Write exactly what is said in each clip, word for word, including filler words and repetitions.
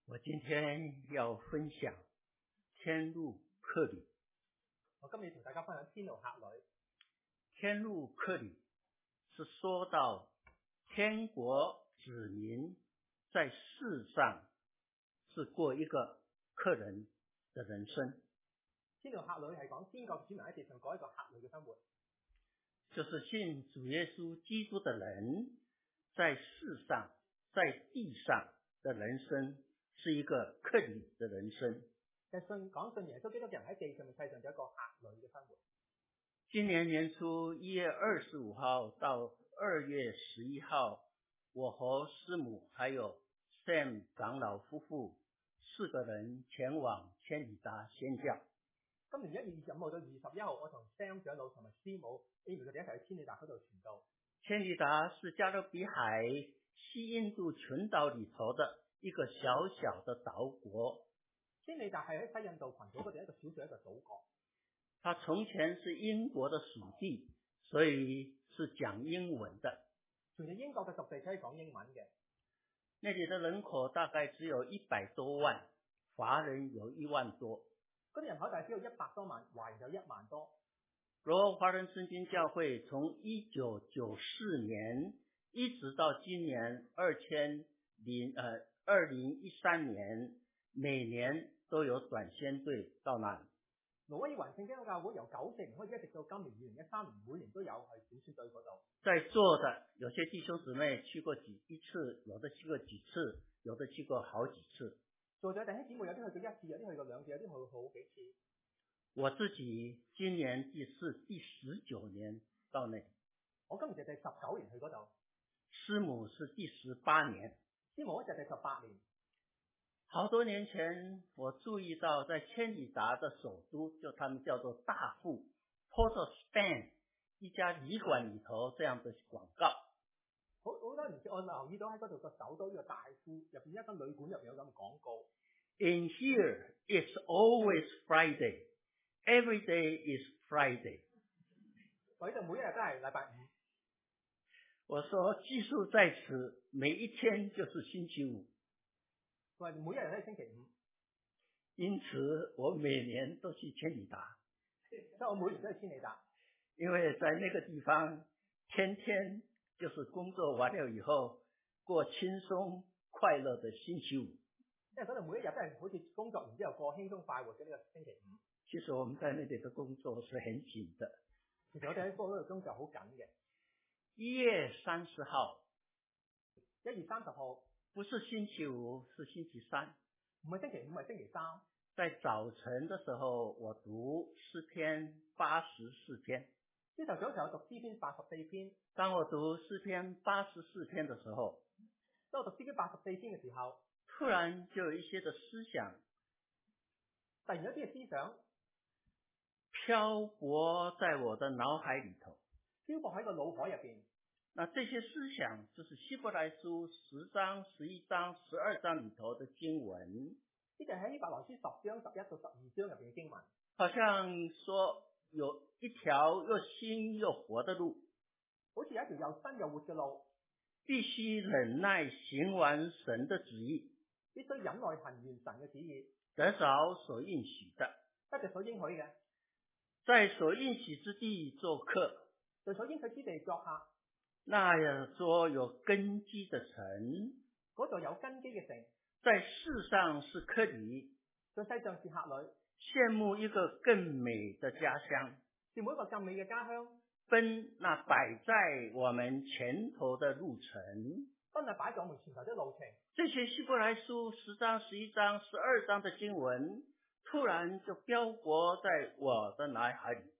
我今天要分享天路客旅。 我今日同大家分享天路客旅。 天路客旅是说到天国子民在世上是过一个客人的人生。 天路客旅係講天國子民喺地上過一個客旅嘅生活， 就是信主耶穌基督的人在世上在地上的人生是一個客旅的人生。 嘅信講信耶穌基督嘅人喺地上面世上就一個客旅嘅生活。 今年年初一月二十五號到二月十一號，我和師母還有 Sam 長老夫婦四個人前往千里達宣教。 今年一月二十五號到二十一號，我同 Sam 長老同埋師母 Amy 佢哋一齊去千里達嗰度傳道。 千里達是加勒比海西印度群島裏頭的一個小小的島國。 千里達係喺西印度群島嗰度一個小小一個島國。 它從前是英國的屬地，所以是講英文的。 從前英國嘅屬地可以講英文嘅。 那裡的人口大概只有一百多萬，華人有一萬多。 嗰啲人口大概只有一百多萬，華人有一萬多。 羅華人聖經教會從一九九四年一直到今年二千零呃二零一三年，每年都有短宣隊到那裡。 挪威爾環聖經教會由九四年開始一直到今年二零一三年，每年都有去短宣隊嗰度。 在座的有些弟兄姊妹去過幾一次，有的去過幾次，有的去過好幾次。 做咗弟兄姊妹有啲去過一次，有啲去過兩次，有啲去過好幾次。 我自己今年第四第十九年到那裡。 我今年就第十九年去嗰度。 師母是第十八年。 師母就第十八年。 好多年前我注意到在千里達的首都，就他們叫做大富 Port of Spain 一家旅館裏頭這樣的廣告。 好好多年前我留意到喺嗰度個首都呢個大富入邊一間旅館入邊有咁嘅廣告。 In here it's always Friday. Every day is Friday. 我呢度每一日都係禮拜五。 我說寄宿在此，每一天就是星期五。 佢話每一日都係星期五。 因此我每年都去千里達。 所以我每年都去千里達。 因為在那個地方天天就是工作完了以後過輕鬆快樂的星期五。 因為嗰度每一日都係好似工作完之後過輕鬆快活嘅呢個星期五。 其實我們在那裡的工作是很緊的。 其實我哋喺嗰度工作好緊嘅。 一月三十號。 一月三十號。 不是星期五，是星期三。 唔係星期五，係星期三。 在早晨的時候，我讀詩篇八十四篇。 朝頭早上我讀詩篇八十四篇。 當我讀詩篇八十四篇的時候， 當我讀詩篇八十四篇嘅時候， 突然就有一些的思想， 突然有啲嘅思想漂泊在我的腦海裡頭。 漂泊喺個腦海入邊。 那這些思想就是希伯來書十章、十一章、十二章裡頭的經文。 呢就喺希伯來書十章十一到十二章入邊嘅經文。 好像說有一條又新又活的路， 好似有一條又新又活嘅路， 必須忍耐行完神的旨意， 必須忍耐行完神嘅旨意， 得着所應許的， 得着所應許嘅， 在所應許之地做客， 在所應許之地作客。 那座有根基的城， 嗰座有根基嘅城， 在世上是客旅， 在世上是客旅， 羨慕一個更美的家鄉， 羨慕一個更美嘅家鄉， 奔那擺在我們前頭的路程， 奔那擺在我們前頭的路程。 這些希伯來書十章、十一章、十二章的經文，突然就漂泊在我的腦海裡，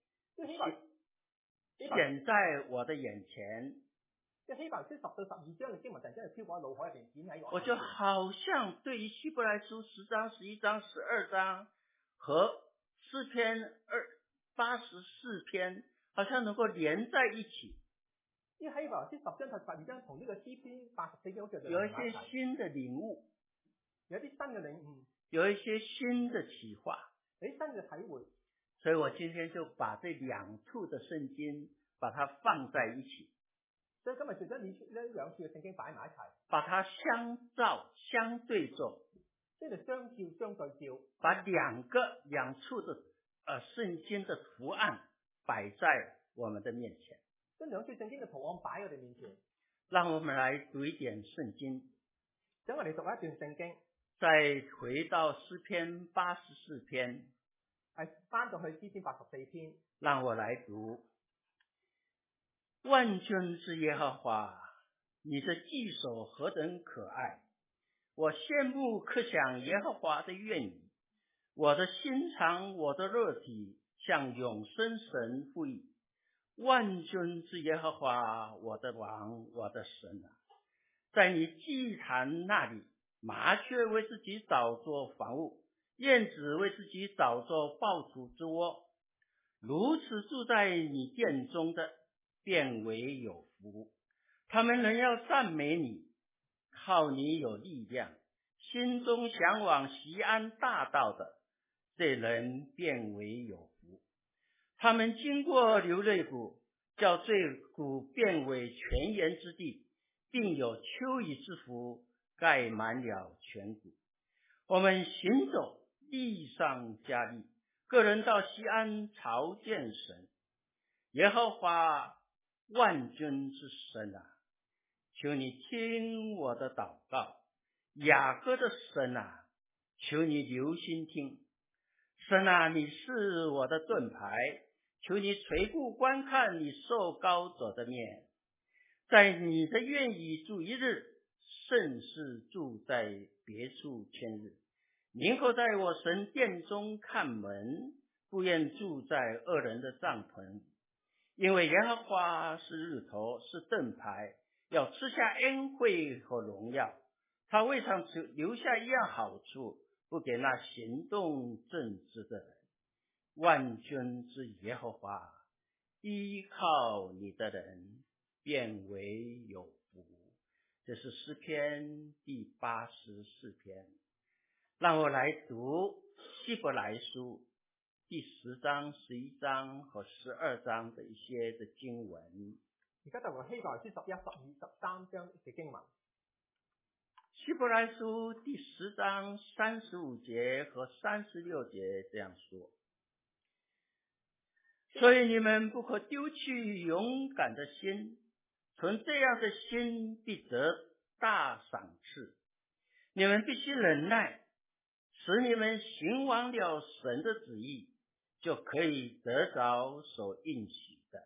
顯在我的眼前。 即係希伯來書十到十二章嘅經文，突然間係漂泊喺腦海入邊，顯喺我。 我就好像對於希伯來書十章、十一章、十二章和詩篇二八十四篇，好像能夠連在一起。 呢個希伯來書十章同十二章同呢個詩篇八十四篇好似有一些新的領悟， 有一啲新嘅領悟， 有一些新的啟發， 有啲新嘅體會。 所以我今天就把這兩處的聖經把它放在一起。 所以今日就將呢呢兩處嘅聖經擺埋一齊， 把它相照相對照， 即係相照相對照， 把兩個兩處的呃聖經的圖案擺在我們的面前。 將兩處聖經嘅圖案擺喺我哋面前。 讓我們來讀一點聖經。 等我哋讀一段聖經。 再回到詩篇八十四篇。 係翻到去詩篇八十四篇。 讓我來讀。萬軍之耶和華，你的技手何等可愛！我羨慕刻想耶和華的願意，我的心腸，我的肉體向永生神呼籲。萬軍之耶和華，我的王，我的神啊，在你祭壇那裡，麻雀為自己找作房屋，燕子為自己找作抱黜之窩。如此住在你殿中的，便為有福。他們仍要讚美你，靠你有力量，心中向往錫安大道的，這人便為有福。他們經過流淚谷，叫這谷變為泉源之地，並有秋雨之福蓋滿了全谷。我們行走，地上加力，個人到錫安朝見神。耶和華萬軍之神啊，求你聽我的禱告，雅各的神啊，求你留心聽。神啊，你是我的盾牌，求你垂顧觀看你受膏者的面。在你的院宇住一日，勝似住在別處千日。寧可在我神殿中看門，不願住在惡人的帳篷。因為耶和華是日頭，是盾牌，要賜下恩惠和榮耀。他未嘗留下一樣好處，不給那行動正直的人。萬軍之耶和華，依靠你的人便為有福。這是詩篇第八十四篇。讓我來讀希伯來書第十章、十一章和十二章的一些的經文。 而家就讀希伯來書十一、十二、十三章嘅經文。 希伯來書第十章三十五節和三十六節這樣說：所以你們不可丟棄勇敢的心，存這樣的心必得大賞賜。你們必須忍耐，使你們行完了神的旨意，就可以得着所應許的。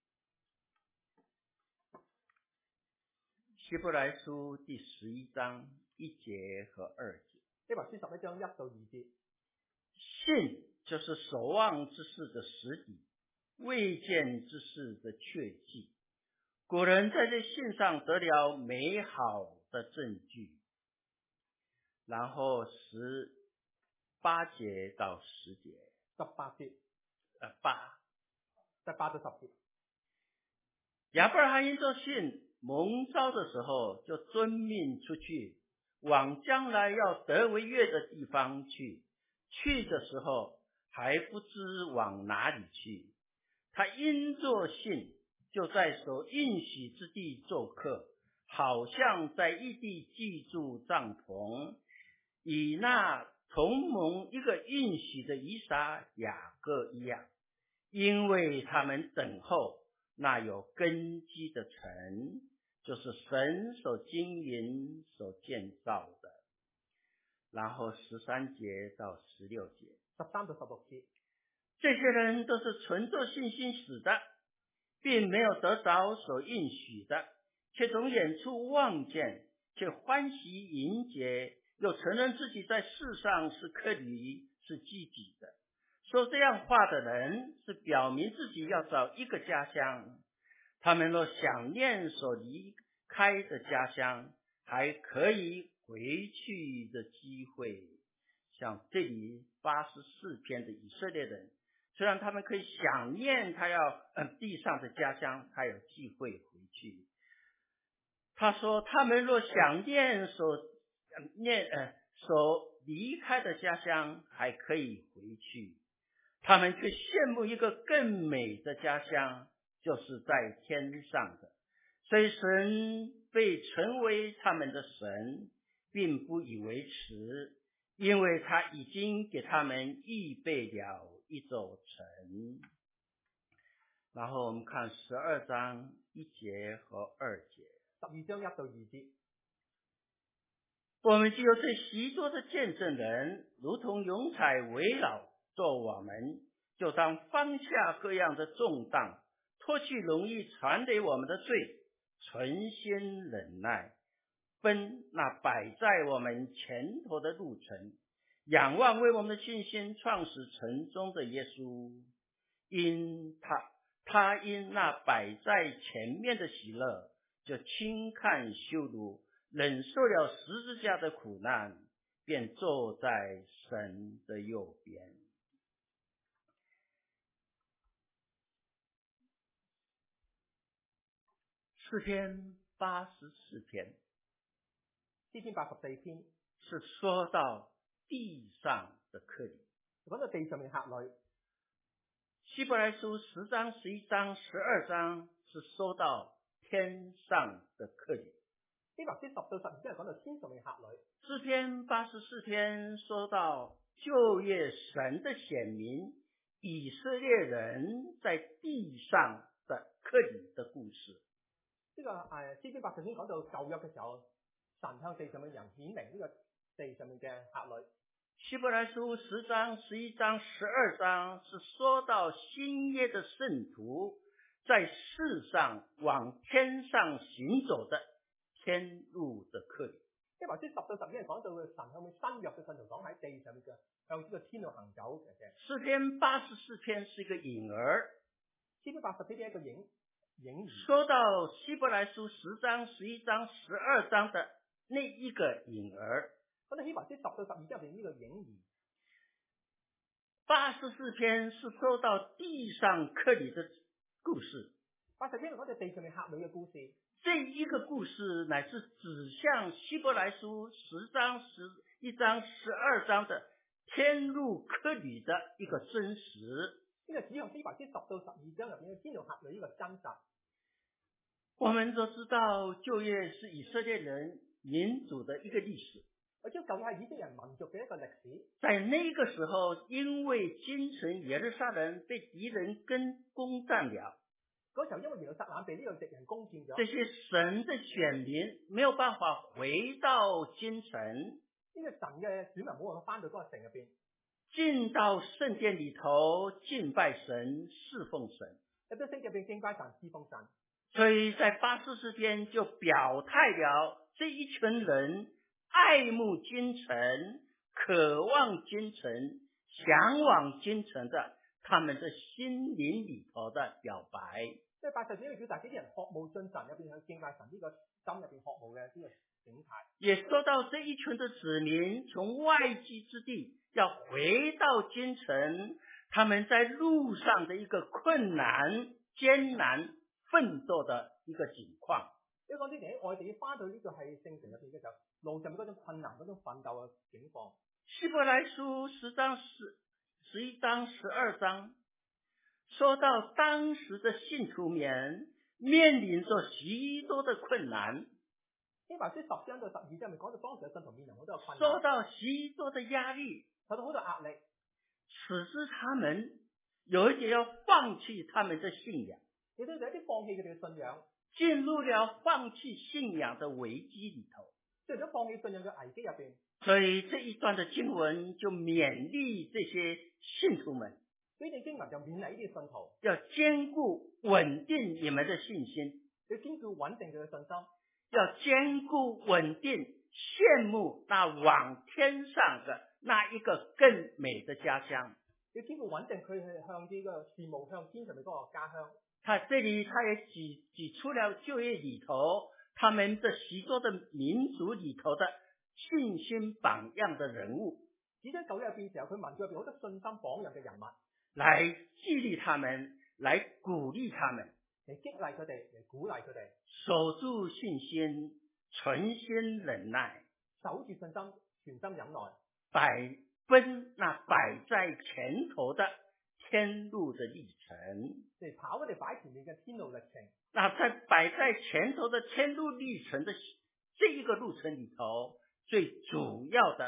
希伯來書第十一章一節和二節。 希伯來書十一章一到二節。 信就是所望之事的實底，未見之事的確據。古人在這信上得了美好的證據。然後十八節到十節。 十八節。 呃，八。 十八到十節。 亞伯拉罕因着信蒙召的時候，就遵命出去，往將來要得為業的地方去。去的時候還不知往哪裡去。他因着信，就在所應許之地做客，好像在異地居住帳篷，與那同蒙一個應許的以撒、雅各一樣，因為他們等候那有根基的城，就是神所經營所建造的。然後十三節到十六節。 十三到十六節。 這些人都是存着信心死的，並沒有得着所應許的，卻從遠處望見，卻歡喜迎接，又承認自己在世上是客旅，是寄居的。說這樣話的人，是表明自己要找一個家鄉。他們若想念所離開的家鄉，還可以回去的機會。像這裡八十四篇的以色列人，雖然他們可以想念他要、呃、地上的家鄉，他有機會回去。他說他們若想念所念呃所離開的家鄉，還可以回去。他們卻羨慕一個更美的家鄉，就是在天上的。所以神被稱為他們的神，並不以為恥， 因为他已經給他們預備了一座城。然後我們看十二章一節和二節。 十二章一到二節。 我們就有這許多的見證人，如同雲彩圍繞着我們，就當放下各樣的重擔，脫去容易纏累我們的罪，存心忍耐，奔那擺在我們前頭的路程，仰望為我們的信心創始成終的耶穌，因他他因那擺在前面的喜樂，就輕看羞辱，忍受了十字架的苦難，便坐在神的右邊。詩篇八十四篇， 詩篇八十四篇是說到地上的客旅， 講到地上面客旅。 希伯來書十章、十一章、十二章是說到天上的客旅。 希伯來書十到十二章係講到天上面客旅。 詩篇八十四篇說到舊約神的選民以色列人在地上的客旅的故事。 呢、這個誒詩篇八十四篇講到舊約嘅時候，神向地上面人顯明呢個地上面嘅客旅。 希伯來書十章、十一章、十二章是說到新約的聖徒在世上往天上行走的天路的客旅。 希伯來書十到十二係講到嘅神向面新約嘅信徒講喺地上面嘅向呢個天路行走嘅嘅。 詩篇八十四篇是一個隱兒。 詩篇八十四篇一個影影兒。 說到希伯來書十章、十一章、十二章的那一個隱兒。 咁你希伯來書十到十二章入邊呢個影兒。 八十四篇是說到地上客旅的故事。 八十篇係講到地上面客旅嘅故事。 這一個故事乃是指向希伯來書十章、十一章、十二章的天路客旅的一個真實。 呢個指向希伯來書十到十二章入邊嘅天路客旅呢個真實。 我們都知道舊約是以色列人民族的一個歷史。 我知道舊約係以色列人民族嘅一個歷史。 在那個時候，因為京城耶路撒冷被敵人跟攻佔了， 嗰時候因為耶路撒冷被呢個敵人攻佔咗， 這些神的選民沒有辦法回到京城， 呢個神嘅選民冇辦法翻到嗰個城入邊， 進到聖殿裏頭敬拜神、侍奉神， 入到聖殿入邊敬拜神、侍奉神。 所以在八十四篇就表態了這一群人愛慕京城、渴望京城、向往京城的他們的心靈裏頭的表白。 即係八十篇嘅表達，呢啲人渴慕進神入邊去敬拜神呢個心入邊渴慕嘅呢個景態。 也說到這一群的子民從外居之地要回到京城，他們在路上的一個困難、艱難、奮鬥的一個景況。 因為講啲人喺外地要翻到呢個係聖城入邊嘅時候，路上面嗰種困難、嗰種奮鬥嘅景況。 希伯來書十章十十一章十二章，說到當時的信徒們面臨着許多的困難。 希伯來書十章到十二章咪講到當時嘅信徒面臨好多困難， 受到許多的壓力， 受到好多壓力， 使之他們有一點要放棄他們的信仰， 亦都有一啲放棄佢哋嘅信仰， 進入了放棄信仰的危機裏頭。 進入咗放棄信仰嘅危機入邊。 所以這一段的經文就勉勵這些信徒們， 呢段經文就勉勵呢啲信徒要堅固穩定你們的信心， 要堅固穩定佢嘅信心， 要堅固穩定羨慕那往天上的那一個更美的家鄉。 要堅固穩定佢係向呢個羨慕向天上面嗰個家鄉。他這裡他也舉舉出了舊約裏頭他們的許多的民族裏頭的信心榜樣的人物， 指出舊約入邊時候，佢民族入邊好多信心榜樣嘅人物， 來激勵他們，來鼓勵他們， 嚟激勵佢哋，嚟鼓勵佢哋， 守住信心，存心忍耐， 守住信心，全心忍耐， 擺奔那擺在前頭的天路的歷程， 嚟跑我哋擺前面嘅天路歷程。 那在擺在前頭的天路歷程的這一個路程裏頭，最主要的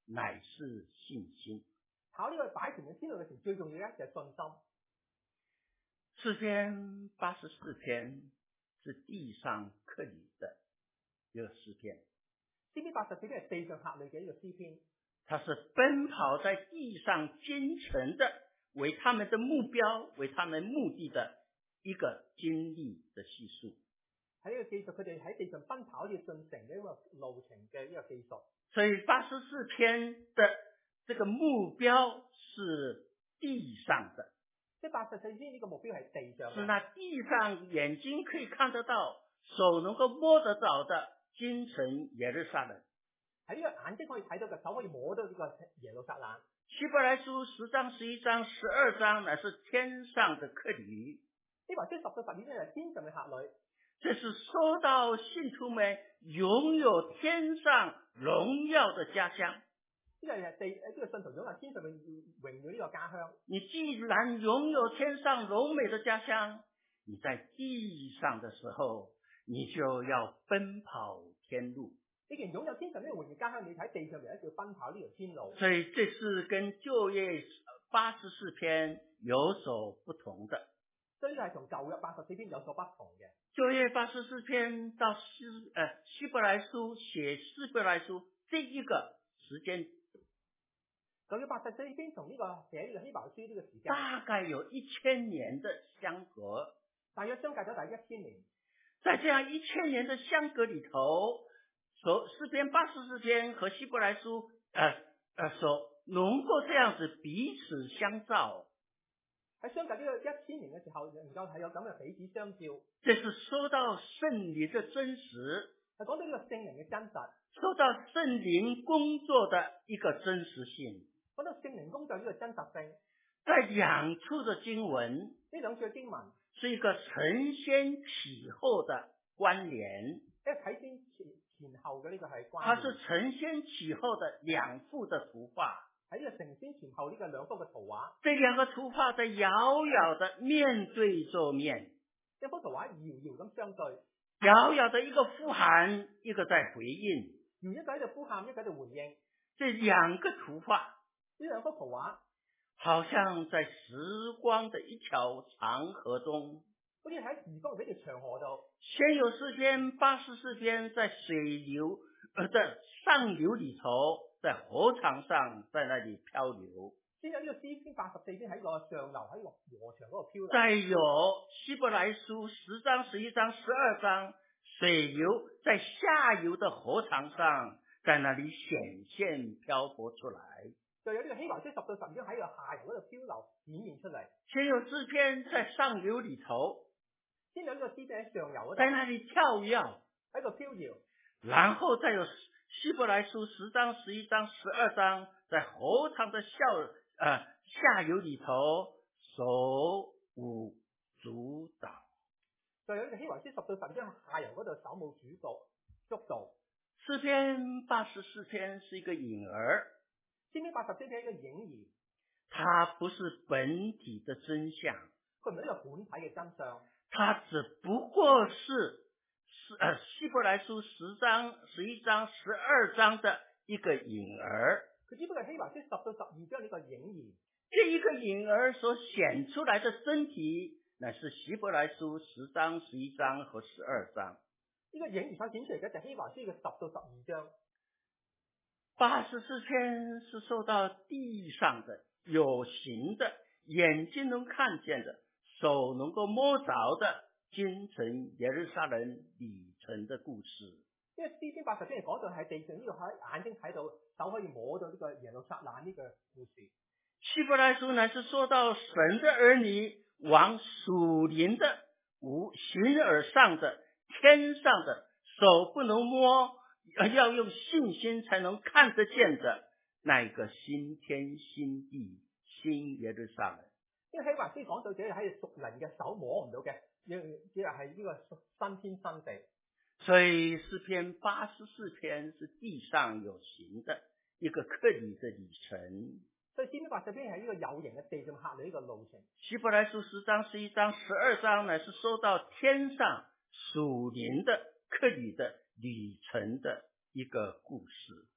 乃是信心。 考呢個擺前嘅天路嘅時，最重要嘅就係信心。 詩篇八十四篇是地上客旅的一個詩篇。 詩篇八十四篇係地上客旅嘅一個詩篇。 它是奔跑在地上堅誠的，為他們的目標、為他們目的的一個經歷的敘述。 喺呢個記述，佢哋喺地上奔跑要進城嘅一個路程嘅一個記述。 所以八十四篇的這個目標是地上的， 即係八十四篇呢個目標係地上嘅， 是那地上眼睛可以看得到、手能夠摸得着的京城耶路撒冷。 喺呢個眼睛可以睇到嘅，手可以摸到呢個耶路撒冷。 希伯來書十章、十一章、十二章乃是天上的客旅。 呢話即係十到十二章係天上嘅客旅。 這是說到信徒們擁有天上榮耀的家鄉。 呢個係地誒，呢個信徒擁有天上嘅榮耀呢個家鄉。 你既然擁有天上榮美的家鄉，你在地上的時候，你就要奔跑天路。 你既然擁有天上呢個榮耀家鄉，你喺地上嚟咧就要奔跑呢條天路。 所以這是跟舊約八十四篇有所不同的。 所以呢個係同舊約八十四篇有所不同嘅。 舊約八十四篇到希誒希伯來書寫希伯來書這一個時間， 舊約八十四篇同呢個寫呢個希伯來書呢個時間， 大概有一千年的相隔， 大約相隔咗大約一千年。 在這樣一千年的相隔裏頭，所詩篇八十四篇和希伯來書，呃呃所能夠這樣子彼此相照。 喺相隔呢個一千年嘅時候，能夠係有咁嘅彼此相照。 這是說到聖靈的真實， 係講到呢個聖靈嘅真實， 說到聖靈工作的一個真實性。 講到聖靈工作呢個真實性， 在兩處的經文， 呢兩處嘅經文是一個承先啟後的關聯。 一睇先前前後嘅呢個係關聯。 它是承先啟後的兩幅的圖畫。 喺呢個承先前後呢個兩幅嘅圖畫， 這兩個圖畫在遙遙的面對着面， 一幅圖畫遙遙咁相對， 遙遙的一個呼喊，一個在回應， 而一個喺度呼喊，一個喺度回應。 這兩個圖畫， 呢兩幅圖畫， 好像在時光的一條長河中， 好似喺時光呢條長河度。 先有詩篇八十四篇在水流，呃，在上流裏頭，在河床上，在那裏漂流。 先有呢個詩篇八十四篇喺個上流喺個河場嗰度漂流。 再有希伯來書十章、十一章、十二章，水流在下游的河床上，在那裏顯現漂泊出來。 就有呢個希伯來書十到十二章喺個下游嗰度漂流顯現出嚟。 先有詩篇在上流裏頭， 先有呢個詩篇喺上游嗰度， 在那裏跳躍， 喺度飄搖。 然後再有希伯來書十章、十一章、十二章，在河床的下呃下游裏頭手舞足蹈。 就有呢個希伯來書十到十二章下游嗰度手舞足蹈足蹈。 詩篇八十四篇是一個影兒， 詩篇八十四篇係一個影兒， 它不是本體的真相， 佢唔係呢個本體嘅真相， 它只不過是呃希伯來書十章、十一章、十二章的一個影兒。 佢只不過係希伯來書十到十二章呢個影兒。 這一個影兒所顯出來的身體，乃是希伯來書十章、十一章和十二章。 呢個影兒所顯出嚟嘅就係希伯來書嘅十到十二章。 八十四篇是受到地上的、有形的、眼睛能看見的、手能夠摸着的京城耶路撒冷里程的故事。 因為詩篇八十篇係講到喺地上呢個喺眼睛睇到、手可以摸到呢個耶路撒冷呢個故事。 希伯來書乃是說到神的兒女往屬靈的、無形而上的、天上的，手不能摸，要用信心才能看得見的那一個新天新地新耶路撒冷。 因為希伯來書講到這喺屬靈嘅手摸唔到嘅，只係呢個新天新地。 所以詩篇八十四篇是地上有形的一個客旅的里程。 所以詩篇八十篇係呢個有形嘅地上客旅呢個路程。 希伯來書十章、十一章、十二章乃是說到天上屬靈的客旅的里程的一個故事。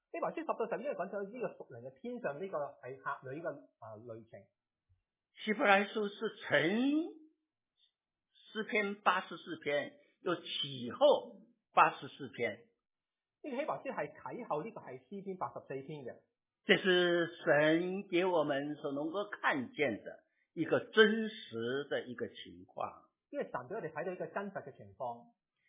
希伯來書十到十一係講咗呢個屬靈嘅天上呢個係客旅嘅啊旅程。 希伯來書是承詩篇八十四篇，又啟後八十四篇。 呢個希伯來書係啟後，呢個係詩篇八十四篇嘅。 這是神給我們所能夠看見的一個真實的一個情況。 因為神俾我哋睇到一個真實嘅情況，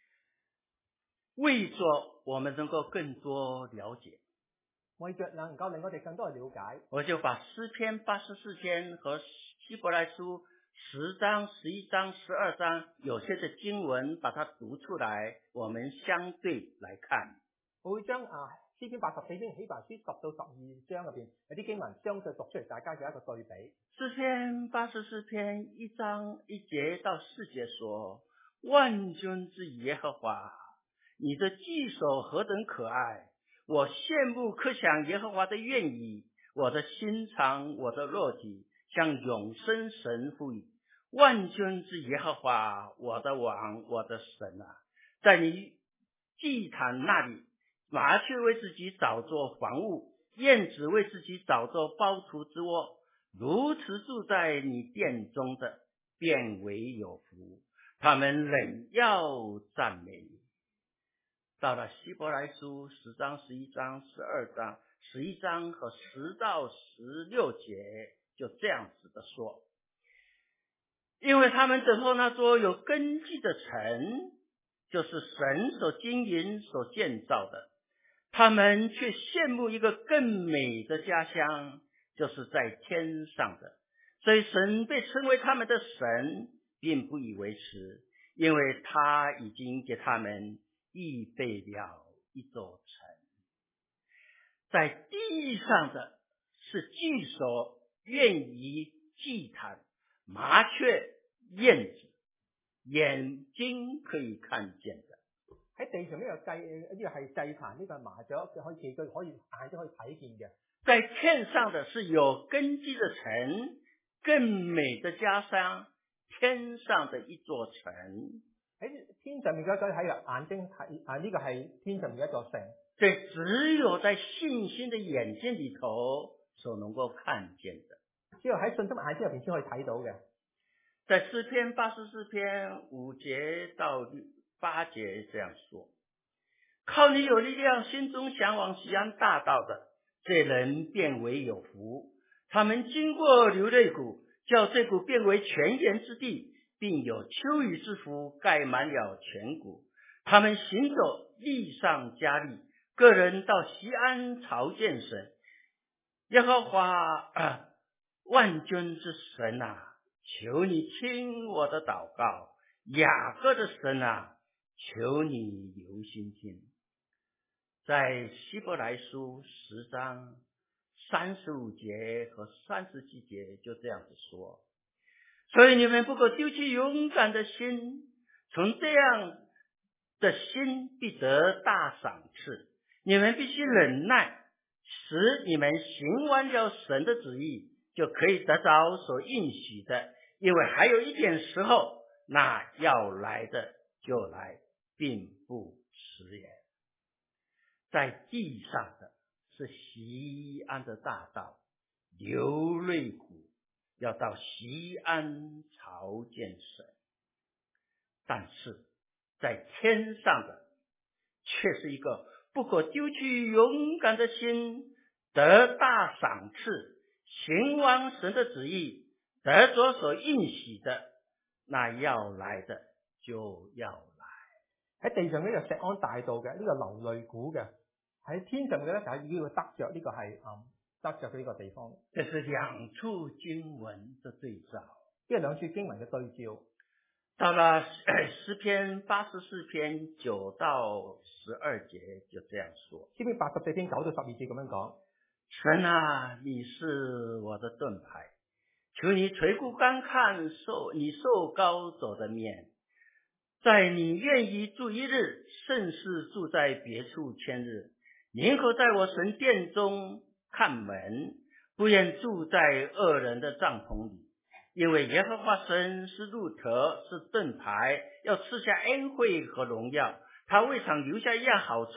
為咗我們能夠更多了解， 為着能夠令我哋更多嘅了解， 我就把詩篇八十四篇和希伯來書十章、十一章、十二章有些的經文把它讀出來，我們相對來看。 我會將啊詩篇八十四篇希伯來書十到十二章入邊有啲經文相對讀出嚟，大家有一個對比。 詩篇八十四篇一章一節到四節說：萬軍之耶和華，你的技手何等可愛！我羨慕可想耶和華的願意，我的心腸，我的肉體向永生神呼籲。萬軍之耶和華，我的王，我的神啊，在你祭壇那裡，麻雀為自己找作房屋，燕子為自己找作胞黜之窩，如此住在你殿中的，便為有福，他們仍要讚美你。到了希伯來書十章、十一章、十二章、十一章和十到十六節，就這樣子的說，因為他們等候那座有根基的城，就是神所經營、所建造的，他們卻羨慕一個更美的家鄉，就是在天上的。所以神被稱為他們的神，並不以為恥，因為他已經給他們預備了一座城。在地上的是居所、願意、祭壇、麻雀、燕子，眼睛可以看見的。 喺地上呢個祭呢個係祭壇，呢個係麻雀可以佢可以眼睛可以睇見嘅。 在天上的是有根基的城，更美的家鄉，天上的一座城。 喺天上面嘅一個係眼睛睇啊，呢個係天上面嘅一座城。 這只有在信心的眼睛裏頭所能夠看見的， 只有喺信心眼睛入邊先可以睇到嘅。 在詩篇八十四篇五節到八節這樣說：靠你有力量，心中向往錫安大道的，這人便為有福。他們經過流淚谷，叫這谷變為泉源之地，並有秋雨之福蓋滿了全谷。他們行走，力上加力，個人到錫安朝見神。耶和華、啊、萬軍之神啊，求你聽我的禱告，雅各的神啊，求你留心聽。在希伯來書十章三十五節和三十七節就這樣子說：所以你們不可丟棄勇敢的心，從這樣的心必得大賞賜。你們必須忍耐，使你們行完了神的旨意，就可以得着所應許的。因為還有一點時候，那要來的就來，並不遲延。在地上的是錫安的大道，流淚谷，要到錫安朝見神。但是在天上的卻是一個不可丟棄勇敢的心，得大賞賜，行完神的旨意，得着所應許的，那要來的就要來。 喺地上呢個錫安大道嘅呢、這個流淚谷嘅，喺天上嘅咧就係要得着呢、這個係嗯得着嘅呢個地方。 這是兩處經文的對照， 呢個兩處經文嘅對照。 到了詩篇八十四篇九到十二節就這樣說： 詩篇八十四篇九到十二節咁樣講， 神啊，你是我的盾牌，求你垂顧觀看受你受膏者的面，在你願意住一日，勝似住在別處千日。寧可在我神殿中看門，不願住在惡人的帳篷裡。因為耶和華神是路德，是盾牌，要賜下恩惠和榮耀。他未嘗留下一樣好處，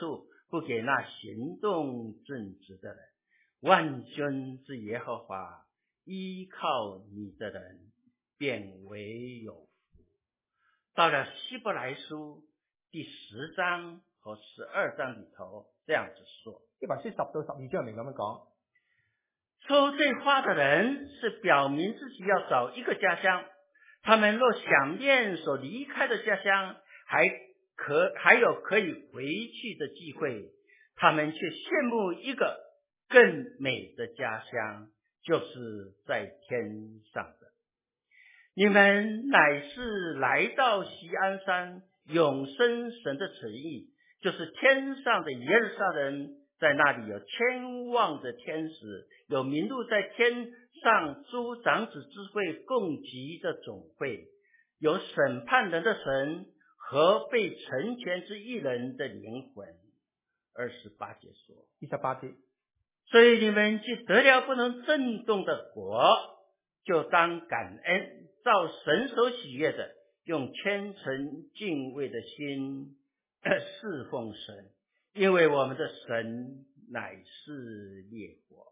不给那行动正直的人。万军之耶和华，依靠你的人便为有福。到了希伯来书第十章和十二章里头这样子说， 希伯來書十到十二章入面咁樣講， 说这话的人是表明自己要找一个家乡，他们若想念所离开的家乡，还可还有可以回去的机会，他们却羡慕一个更美的家乡，就是在天上的。你们乃是来到锡安山永生神的旨意，就是天上的耶路撒冷，在那里有千万的天使，有名录在天上诸长子之会共集的总会，有审判人的神和被成全之一人的灵魂。二十八节说， 二十八節， 所以你们既得了不能震动的国，就当感恩，照神所喜悦的，用虔诚敬畏的心侍奉神，因为我们的神乃是烈火。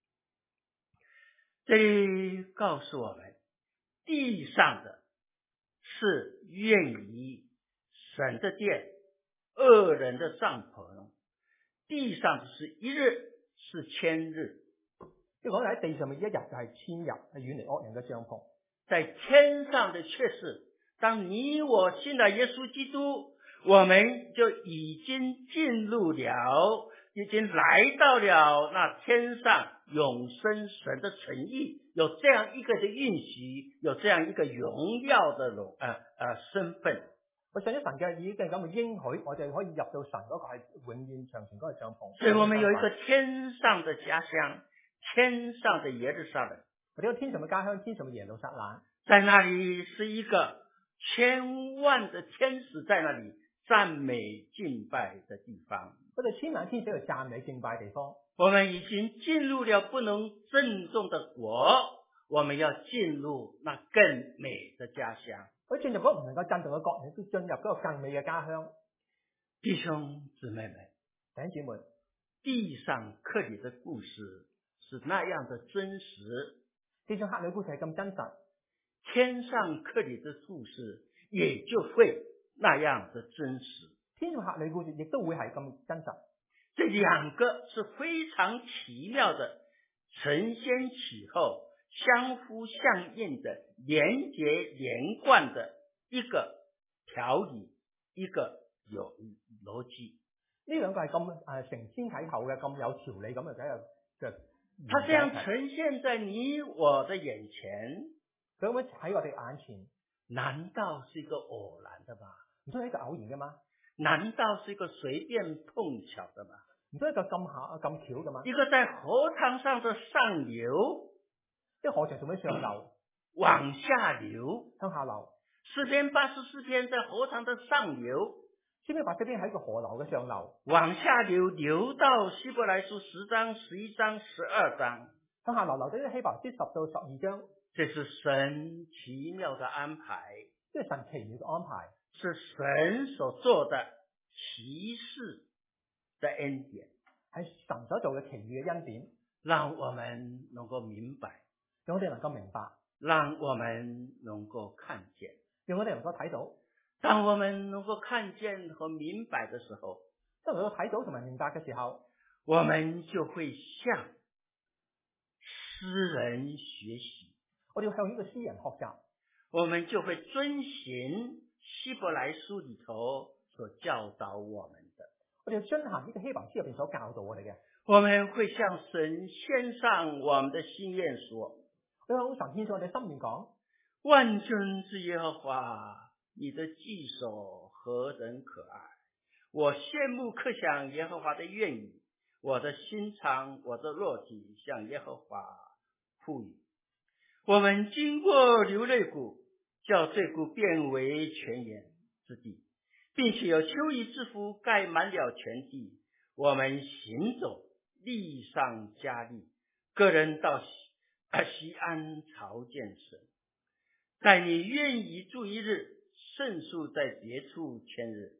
这里告诉我们，地上的是愿意神的殿，恶人的帐篷，地上的是一日是千日。 即係講喺地上面一日就係千日，係遠離惡人嘅帳篷。 在天上的却是，當你我信了耶穌基督，我們就已經進入了，已經來到了那天上永生神的誠意，有這樣一個的應許，有這樣一個榮耀的榮呃呃身份。 我信咗神嘅已經咁嘅應許，我哋可以入到神嗰個係永遠長存嗰個帳篷。 所以我們有一個天上的家鄉，天上的耶路撒冷。 我哋有天上嘅家鄉，天上嘅耶路撒冷， 在那裡是一個千萬的天使在那裡讚美敬拜的地方。 嗰度千萬天使去讚美敬拜地方。 我們已經進入了不能震動的國，我們要進入那更美的家鄉。 我進入嗰個唔能夠震動嘅國，你都進入嗰個更美嘅家鄉。 弟兄姊妹們， 弟兄姊妹， 地上客旅的故事是那樣的真實， 地上客旅故事係咁真實， 天上客旅的故事也就會那樣的真實。 天上客旅故事亦都會係咁真實。 這兩個是非常奇妙的，承先啟後，相互相應的，連結連貫的一個條理，一個有邏輯。 呢兩個係咁誒承先啟後嘅，咁有條理咁嘅嘅嘅。 它這樣呈現在你我的眼前， 佢咁樣喺我哋眼前， 難道是一個偶然的嗎？ 唔通係一個偶然嘅嗎？ 難道是一個隨便碰巧的嗎？ 唔通係一個咁巧咁巧嘅嗎？ 一個在河塘上的上流， 即係河牆上面上流， 往下流， 向下流。 詩篇八十四篇在河塘的上流， 詩篇八十四篇喺個河流嘅上流， 往下流流到希伯來書十章、十一章、十二章， 向下流流到啲希伯來書十到十二章。 這是神奇妙的安排， 即係神奇妙嘅安排， 是神所做的奇事的恩典， 係神所做嘅奇妙嘅恩典， 讓我們能夠明白， 讓我哋能夠明白， 讓我們能夠看見， 讓我哋能夠睇到。 當我們能夠看見和明白的時候， 當能夠睇到同埋明白嘅時候， 我們就會向詩人學習， 我哋要向呢個詩人學習， 我們就會遵行希伯來書裏頭所教導我們的， 我哋要遵行呢個希伯來書入邊所教導我哋嘅， 我們會向神獻上我們的心願說， 你向神獻上我哋心願講， 萬軍之耶和華，你的技手何等可愛！我羨慕刻想耶和華的願意，我的心腸，我的肉體向耶和華呼籲。我們經過流淚谷，叫這谷變為泉源之地，並且有秋雨之福蓋滿了全地。我們行走，力上加力，個人到錫安朝見神。在你願意住一日，勝數在別處千日。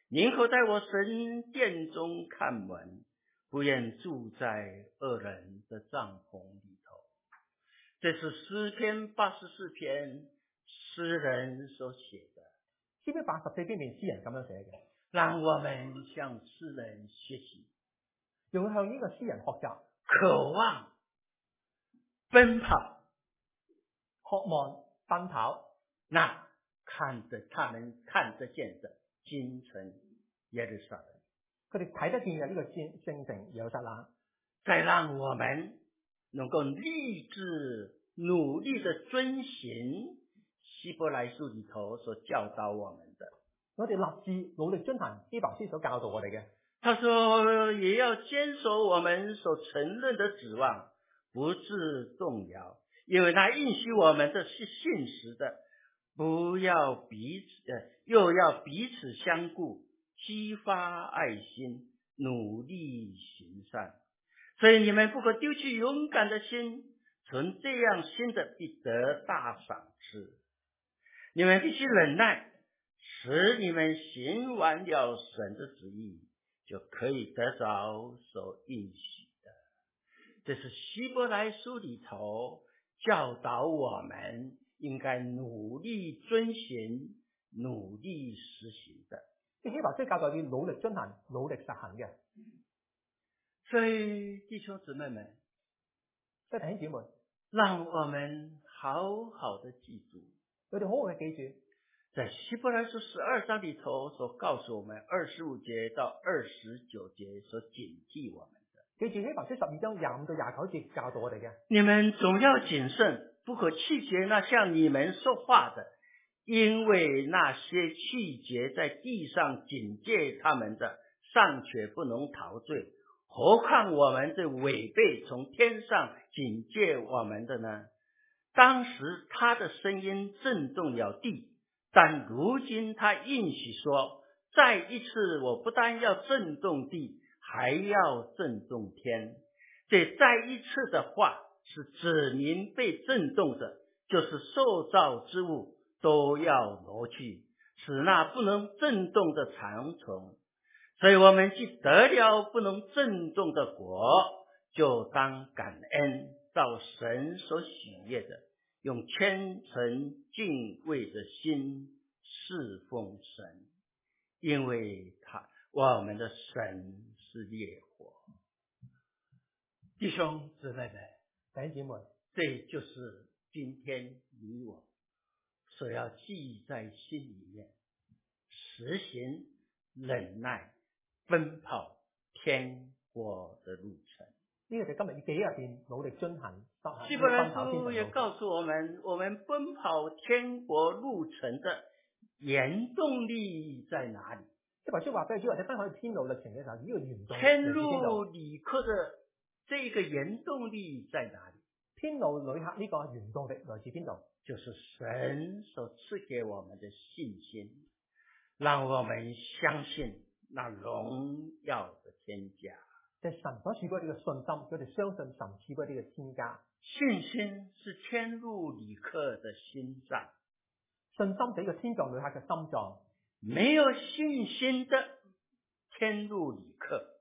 宁可在我神殿中看门，不愿住在恶人的帐篷里头。这是诗篇八十四篇诗人所写的。 詩篇八十四篇面詩人咁樣寫嘅， 讓我們向詩人學習， 要向呢個詩人學習， 渴望奔跑， 渴望奔跑， 那看着他們看得見的京城耶路撒冷， 佢哋睇得見嘅呢個聖聖城耶路撒冷， 再讓我們能夠立志努力的遵行希伯來書裏頭所教導我們的。 我哋立志努力遵行希伯來書所教導我哋嘅。 他說也要堅守我們所承認的指望，不致動搖，因為他應許我們的是信實的，不要彼此呃又要彼此相顧，激發愛心，努力行善。所以你們不可丟棄勇敢的心，存這樣心的必得大賞賜。你們必須忍耐，使你們行完了神的旨意，就可以得着所應許的。這是希伯來書裏頭教導我們應該努力遵行、努力實行的。 即希伯來書教導要努力遵行、努力實行嘅。 所以弟兄姊妹們， 所以弟兄姊妹， 讓我們好好的記住， 我哋好好嘅記住， 在希伯來書十二章裏頭所告訴我們二十五節到二十九節所警惕我們的。 記住希伯來書十二章廿五到廿九節教導我哋嘅。 你們總要謹慎，不可棄絕那向你們說話的，因為那些棄絕在地上警戒他們的，尚且不能逃罪，何況我們這違背從天上警戒我們的呢？當時他的聲音震動了地，但如今他應許說，再一次我不但要震動地，還要震動天。這再一次的話是指明被震動的，就是受造之物都要挪去，使那不能震動的長存。所以我們既得了不能震動的國，就當感恩，照神所喜悅的，用虔誠敬畏的心侍奉神，因為他我們的神是烈火。弟兄姊妹們， 弟兄姊妹， 這就是今天你我所要記在心裡面，實行忍耐奔跑天國的路程。 呢個就今日要記喺入邊，努力遵行。 希伯來書也告訴我們，我們奔跑天國路程的原動力在哪裡？ 希伯來書話俾你知，或者奔跑天路歷程嘅時候，呢個原動力天路旅客的這個原動力在哪裡？ 天路旅客呢個原動力來自邊度？ 就是神所賜給我們的信心，讓我們相信那榮耀的天家。 即係神所賜俾呢個信心，佢哋相信神賜俾呢個天家。 信心是天路旅客的心臟， 信心俾個天上旅客嘅心臟。 沒有信心的天路旅客，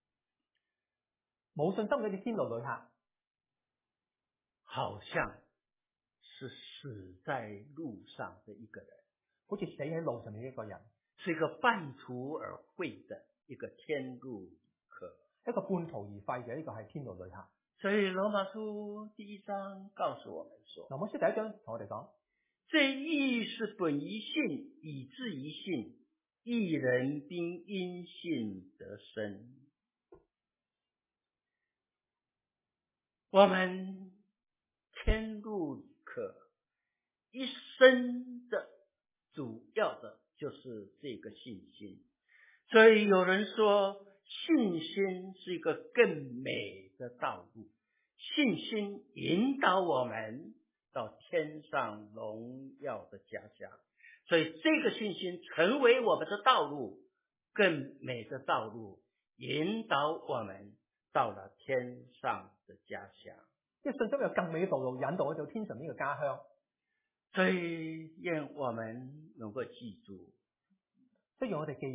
冇信心嗰啲天路旅客， 好像是死在路上的一個人， 好似死喺路上面一個人， 是一個半途而廢的一個天路旅客， 一個半途而廢嘅呢個係天路旅客。 所以羅馬書第一章告訴我們說， 羅馬書第一章同我哋講， 這義是本於信，以致於信，義人並因信得生。我們天路旅客一生的主要的就是這個信心，所以有人說信心是一個更美的道路，信心引導我們到天上榮耀的家鄉，所以這個信心成為我們的道路，更美的道路，引導我們到了天上的家鄉。 即係信心有更美嘅道路，引導我到天上呢個家鄉。 所以願我們能夠記住， 所以我哋記住，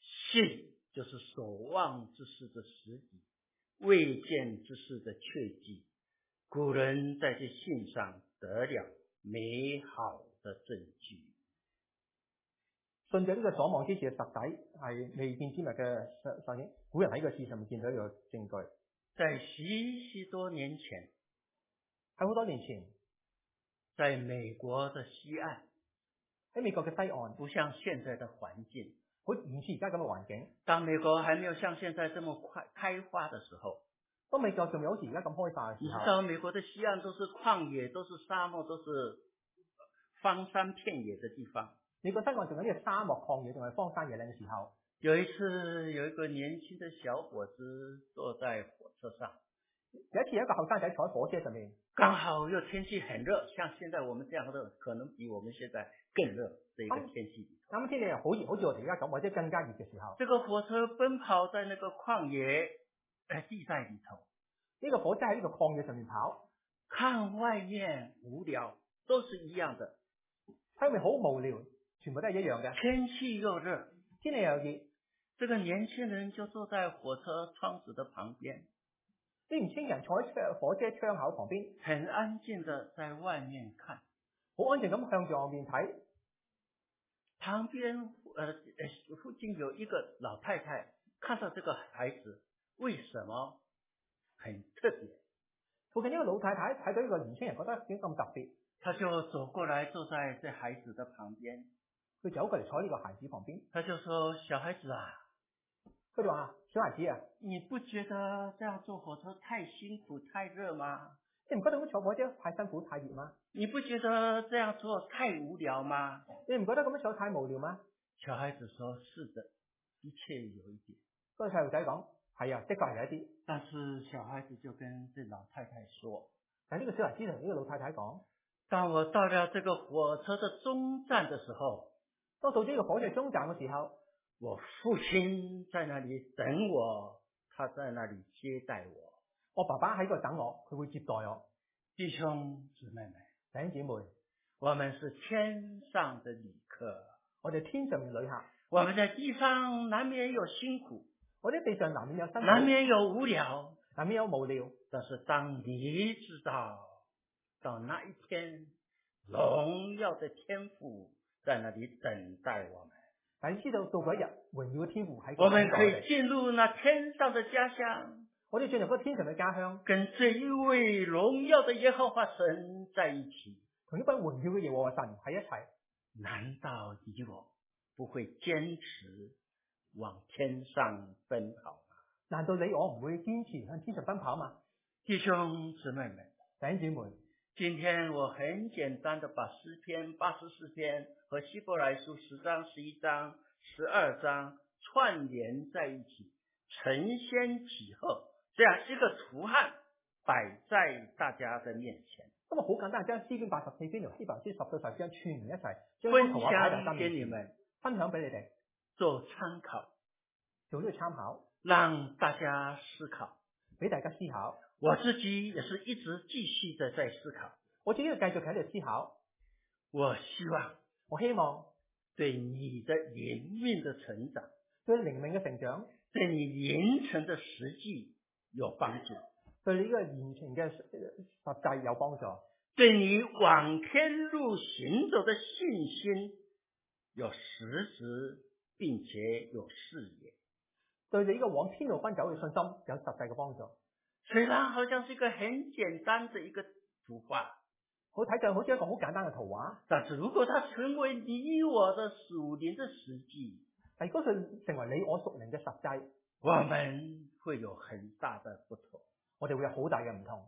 信就是所望之事的实底，未见之事的确据。古人在这信上得了美好的證據。 信着呢個所望之事嘅實底係未見之物嘅實實影，古人喺個事上面見到一個證據。 在許許多年前， 喺好多年前， 在美國的西岸， 喺美國嘅西岸， 不像現在的環境， 好唔似而家咁嘅環境。 當美國還沒有像現在這麼快開花的時候， 當美國仲未好似而家咁開化嘅時候， 你知道美國的西岸都是曠野，都是沙漠，都是荒山遍野的地方。 美國西岸仲有呢個沙漠曠野，仲係荒山野嶺嘅時候， 有一次有一個年輕的小伙子坐在火車上， 有一次有一個後生仔坐喺火車上面， 剛好又天氣很熱，像現在我們這樣的，可能比我們現在更熱的一個天氣。 啱啱天氣又好熱，好似我哋而家咁，或者更加熱嘅時候， 這個火車奔跑在那個曠野誒地帶裏頭， 呢個火車喺呢個曠野上面跑， 看外面無聊，都是一樣的， 睇外面好無聊，全部都係一樣嘅。 天氣又熱， 天氣又熱， 這個年輕人就坐在火車窗子的旁邊， 啲年輕人坐喺火車窗口旁邊， 很安靜的在外面看， 好安靜咁向住外面睇。 旁邊呃附近有一個老太太，看到這個孩子為什麼很特別， 附近呢個老太太睇到呢個年輕人覺得點咁特別， 他就走過來坐在這孩子的旁邊， 佢走過嚟坐喺呢個孩子旁邊， 他就說：小孩子啊， 佢就話：小孩子啊， 你不覺得這樣坐火車太辛苦太熱嗎？ 你唔覺得咁坐火車太辛苦太熱嗎？ 你不覺得這樣做太無聊嗎？ 你唔覺得咁樣坐太無聊嗎？ 小孩子說：是的，的確有一點。 嗰個細路仔講：係啊，的確係有一啲。 但是小孩子就跟這老太太說： 但係呢個小孩子同呢個老太太講： 當我到了這個火車的終站的時候， 當到呢個火車終站嘅時候， 我父親在那裏等我，他在那裏接待我。 我爸爸喺度等我，佢會接待我。 弟兄姊妹們， 弟兄姊妹， 我們是天上的旅客， 我哋天上嘅旅客， 我們在地上難免有辛苦， 我哋地上難免有辛苦， 難免有無聊， 難免有無聊。 但是當你知道，到那一天，榮耀的天父在那裏等待我們，但你知道到嗰一日，榮耀嘅天父喺我們可以進入那天上的家鄉， 我哋進入嗰個天上嘅家鄉， 跟這一位榮耀的耶和華神在一起， 同一班榮耀嘅耶和華神喺一齊。 難道你我不會堅持往天上奔跑嗎？ 難道你我唔會堅持向天上奔跑嗎？ 弟兄姊妹們， 弟兄姊妹， 今天我很簡單的把詩篇八十四篇和希伯來書十章、十一章、十二章串聯在一起，承先啟後，這樣一個圖案擺在大家的面前。 咁啊，好簡單，將詩篇八十四篇同希伯來書十到十二章串聯一齊， 分享給你們， 分享俾你哋做參考， 做呢個參考， 讓大家思考， 俾大家思考。 我自己也是一直繼續的在思考， 我自己繼續喺度思考。 我希望， 我希望對你的靈命的成長， 對靈命嘅成長， 對你言成的實際有幫助， 對你呢個言情嘅實際有幫助， 對你往天路行走的信心有實質並且有視野， 對你呢個往天路奔走嘅信心有實際嘅幫助。 雖然好像是一個很簡單的一個圖畫， 好睇上好似一個好簡單嘅圖畫， 但是如果它成為你我的屬靈的實際， 但如果佢成為你我屬靈嘅實際， 我們會有很大的不同， 我哋會有好大嘅唔同。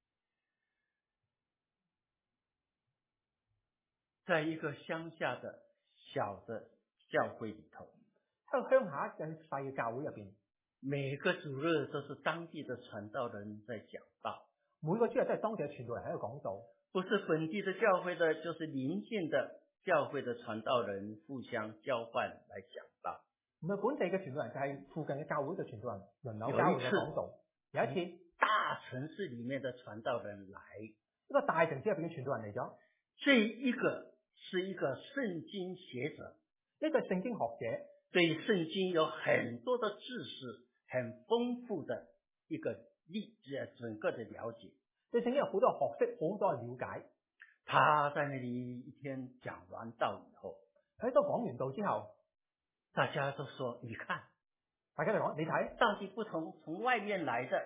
在一個鄉下的小的教會裏頭， 喺個鄉下嘅細嘅教會入邊， 每個主日都是當地的傳道人在講道， 每個主日都係當地嘅傳道人喺度講道， 不是本地的教會的，就是鄰近的教會的傳道人互相交換來講道。 唔係本地嘅傳道人，就係附近嘅教會嘅傳道人輪流交換嘅講道。有一次， 大城市裏面的傳道人來， 一個大城市入邊嘅傳道人嚟咗， 這一個是一個聖經學者， 一個聖經學者， 对圣經有很多的知識，很豐富的一個理整個的了解。 對聖經有好多學識，好多了解。 他在那裡一天講完道以後， 喺度講完道之後， 大家都說：你看， 大家嚟講，你睇， 到底不同，從外面來的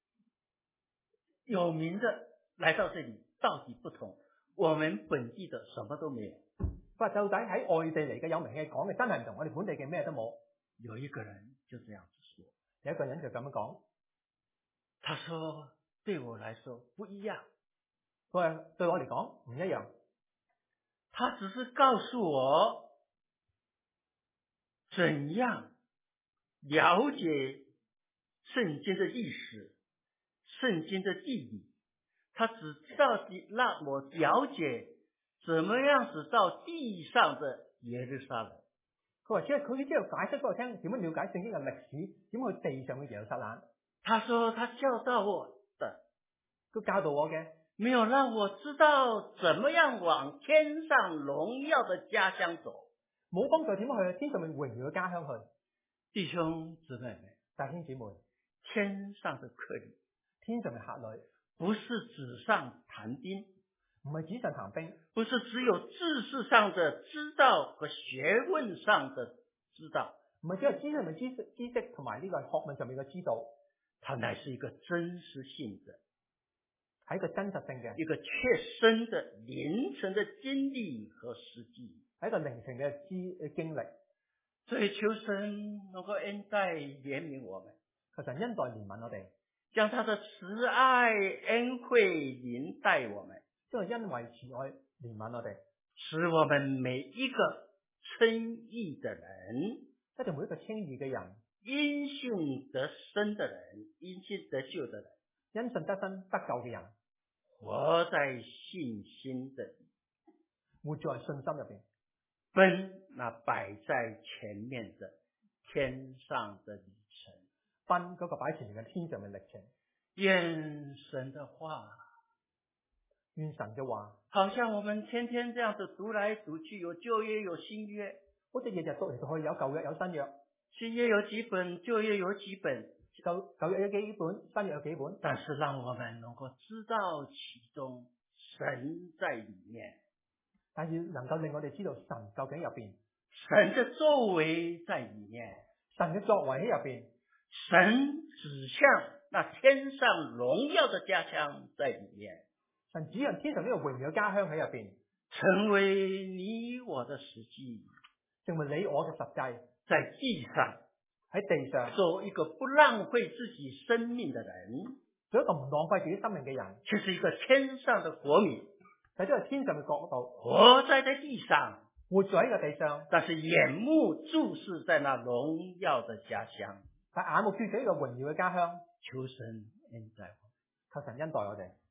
有名的來到這裡，到底不同。我們本地的什麼都沒有。 佢話到底喺外地嚟嘅有名嘅講嘅真係唔同，我哋本地嘅咩都冇。 有一個人就這樣子說， 有一個人就咁樣講， 他說：對我來說不一樣。 佢話對我嚟講唔一樣。 他只是告訴我怎樣了解聖經的歷史、聖經的地理。他只知道讓我了解怎麼樣子到地上的耶路撒冷。 佢話只係佢只係解釋俾我聽點樣了解聖經嘅歷史，點去地上嘅耶路撒冷。 他說他教導我的， 佢教導我嘅， 沒有讓我知道怎麼樣往天上榮耀的家鄉走， 冇幫助點樣去天上面榮耀嘅家鄉去。 弟兄姊妹們， 弟兄姊妹， 天上的客旅， 天上嘅客旅， 不是紙上談兵， 唔係紙上談兵， 不是只有知識上的知道和學問上的知道， 唔係只有知識上面知識知識同埋呢個學問上面嘅知道， 它乃是一個真實性的， 係一個真實性嘅， 一個切身的靈程的經歷和實際， 係一個靈程嘅知經歷。 所以求神能夠恩待憐憫我們， 求神恩待憐憫我哋， 將他的慈愛恩惠臨待我們， 將佢恩惠慈愛憐憫我哋， 使我們每一個稱義的人， 一定每一個稱義嘅人， 因信得生的人，因信得救的人， 因信得生得救嘅人， 活在信心的， 活在信心入邊， 奔那擺在前面的天上的旅程， 奔嗰個擺前面嘅天上嘅歷程。 願神的話， 願神嘅話， 好像我們天天這樣子讀來讀去，有舊約有新約， 好似日日讀嚟讀去，有舊約有新約， 新約有幾本，舊約有幾本， 舊舊約有幾本，新約有幾本， 但是讓我們能夠知道其中神在裏面， 但是能夠令我哋知道神究竟入邊， 神的作為在裏面， 神嘅作為喺入邊， 神指向那天上榮耀的家鄉在裏面， 神指向天上呢個榮耀家鄉喺入邊， 成為你我的實際， 成為你我嘅實際， 在地上喺地上做一個不浪費自己生命的人， 做一個唔浪費自己生命嘅人， 卻是一個天上的國民， 喺呢個天上嘅國度， 活在這地上， 活在呢個地上， 但是眼目注視在那榮耀的家鄉， 但眼目注視呢個榮耀嘅家鄉。 求神恩待我， 求神恩待我哋。